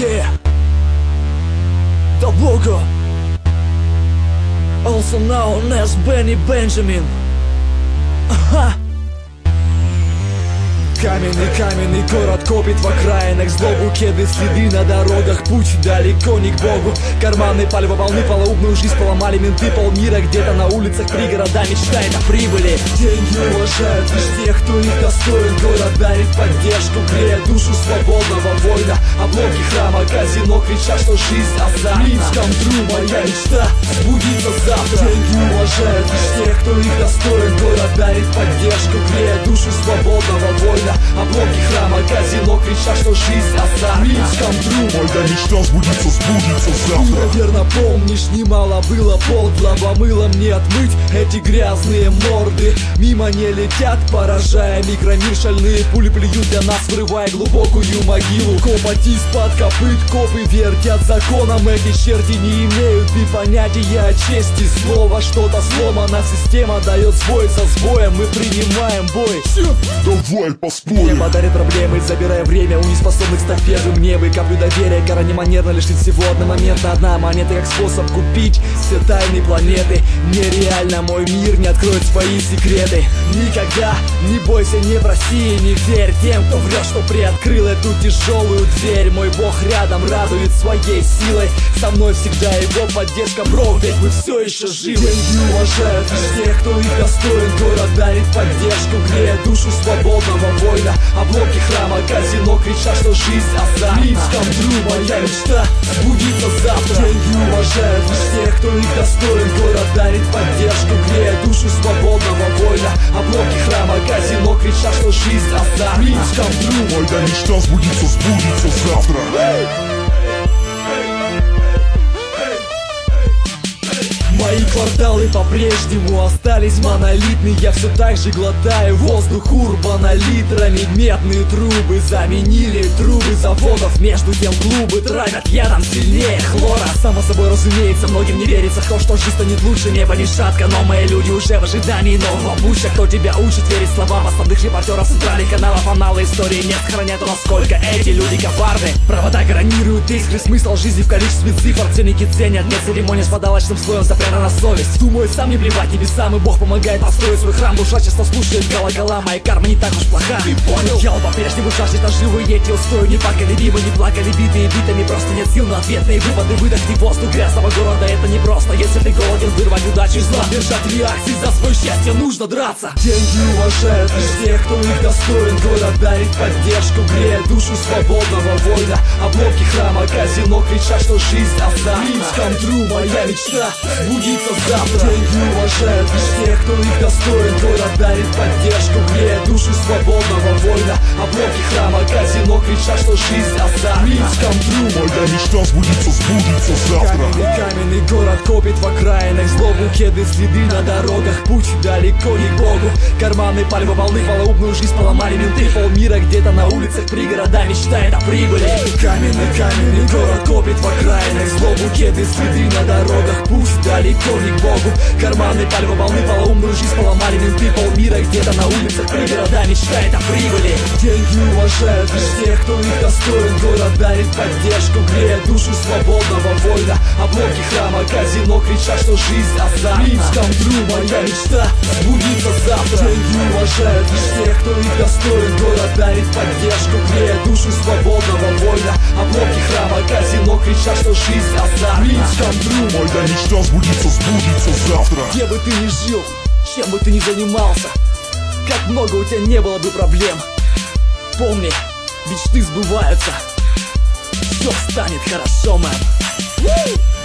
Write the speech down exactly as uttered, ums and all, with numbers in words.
Yeah, the Bogo, also known as Benny Benjamin. Aha. Каменный, каменный город копит в окраинах злобу. Кеды, следы на дорогах, путь далеко не к Богу. Карманы, пальва, волны, полоумную жизнь поломали менты. Полмира где-то на улицах пригорода мечтает о прибыли. Деньги уважают лишь тех, кто их достоин. Город дарит поддержку, грея душу свободного воина. Обломки храма, казино кричат, что жизнь азартна. Римском тру, моя мечта сбудится завтра. Деньги уважают лишь тех, кто их достоин. Город дарит поддержку, грея душу свободного воина. Обломки храма, казино кричат, что жизнь азартна. Римском тру, моя мечта сбудется, сбудется завтра. Ты, наверно, помнишь, немало было подлого. Мылом не отмыть эти грязные морды. Мимо не летят, поражая микромир. Шальные пули плюют для нас, врывая глубокую могилу. Копоть из-под копыт, копы вертят законом. Эти черти не имеют и понятия о чести. Слово что-то сломано, система дает сбой за сбоем. Мы принимаем бой. Давай поспорим. Небо дарит проблемы, забирая время у неспособных стать первым. Небо и каплю доверия, гора неманерно лишит всего одномоментно. Одна монета как способ купить все тайны планеты. Нереально мой мир не откроет свои секреты. Никогда не бойся, не проси, не верь тем, кто врет, что приоткрыл эту тяжелую дверь. Мой бог рядом радует своей силой. Со мной всегда его поддержка, бро, ведь мы все еще живы. Деньги уважают лишь тех, кто их достоин. Город дарит поддержку, грея душу свободного воина. Обломки храма, казино кричат, что жизнь азартна. Римском тру, моя мечта сбудится завтра. Деньги уважают лишь тех, кто их достоин. Город дарит поддержку, грея душу свободного воина. Обломки храма, казино кричат, что жизнь азартна. Римском тру, моя мечта сбудется, сбудется завтра. Мои кварталы по-прежнему остались монолитны. Я все так же глотаю воздух урбана литрами. Медные трубы заменили трубы заводов. Между тем клубы травят ядом сильнее хлора. Само собой разумеется, многим не верится в то, что жизнь станет лучше. Небо не шатко, но мои люди уже в ожидании нового пуща. Кто тебя учит верить словам основных репортеров центральных каналов? Аналы истории не сохранят, насколько эти люди коварны. Провода гарантируют искры, смысл жизни в количестве цифр. Ценники ценят, нет церемонии с подарочным слоем запрета на совесть. Думаю, сам не плевать небесам, и Бог помогает построить свой храм. Душа часто слушает колокола, моя карма не так уж плоха. Ты понял? Дьявол по-прежнему жаждет наживы, эти устои не поколебимы, не плакали битые битами. Просто нет сил на ответные выводы. Выдохни воздух грязного города, это не просто. Если ты голоден, вырвать удачу из зла, держать реакции. За свое счастье нужно драться. Деньги уважают лишь тех, кто их достоин. Город дарит поддержку, грея душу свободного воина. Обломки храма, казино кричат, что жизнь азартна. Римском тру, моя мечта сбудится завтра. Деньги уважают лишь тех, кто их достоин. Город дарит поддержку, грея душу свободного воина. Обломки храма, казино кричат, что жизнь азартна. Римском тру, моя мечта сбудется, сбудется завтра. Каменный, каменный город копит в окраинах злобу. Кеды, следы на дорогах, путь далеко не к Богу. Карманы, пальвы, волны, полоумную жизнь поломали менты. Полмира где-то на улицах пригорода мечтает о прибыли. Каменный, каменный город копит в окраинах злобу. Кеды, следы на дорогах, путь далеко не к Богу. Карманы, пальвы, волны, полоумную жизнь поломали менты. Полмира где-то на улицах пригорода мечтает о прибыли. Деньги уважают лишь тех, кто их достоин. Город дарит поддержку, грея душу свободного воина. Обломки храма, казино кричат, что жизнь азартна. Римском тру, моя мечта сбудится завтра. Деньги уважают лишь тех, кто их достоин. Город дарит поддержку, грея душу свободного воина. Обломки храма, казино кричат, что жизнь азартна. Римском тру, моя мечта сбудется, сбудется завтра. Где бы ты ни жил, чем бы ты ни занимался, как много у тебя не было бы проблем, помни, мечты сбываются. Все станет хорошо, мэн.